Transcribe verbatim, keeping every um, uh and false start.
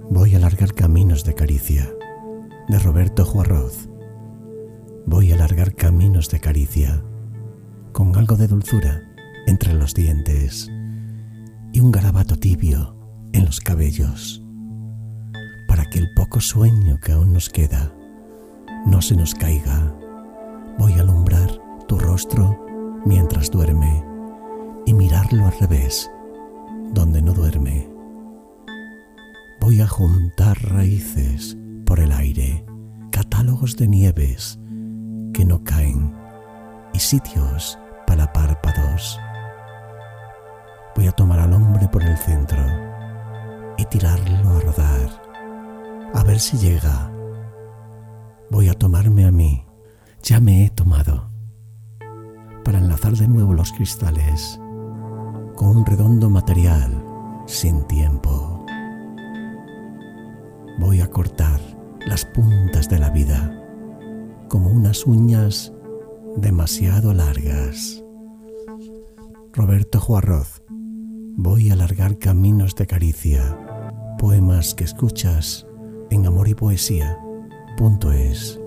Voy a largar caminos de caricia, de Roberto Juarroz. Voy a largar caminos de caricia, con algo de dulzura entre los dientes y un garabato tibio en los cabellos, para que el poco sueño que aún nos queda no se nos caiga. Voy a alumbrar tu rostro mientras duerme y mirarlo al revés, donde no duerme. Voy a juntar raíces por el aire, catálogos de nieves que no caen y sitios para párpados. Voy a tomar al hombre por el centro y tirarlo a rodar, a ver si llega. Voy a tomarme a mí, ya me he tomado, para enlazar de nuevo los cristales con un redondo material sin tiempo. Voy a cortar las puntas de la vida como unas uñas demasiado largas. Roberto Juarroz. Voy a alargar caminos de caricia. Poemas que escuchas en amor y poesía punto es.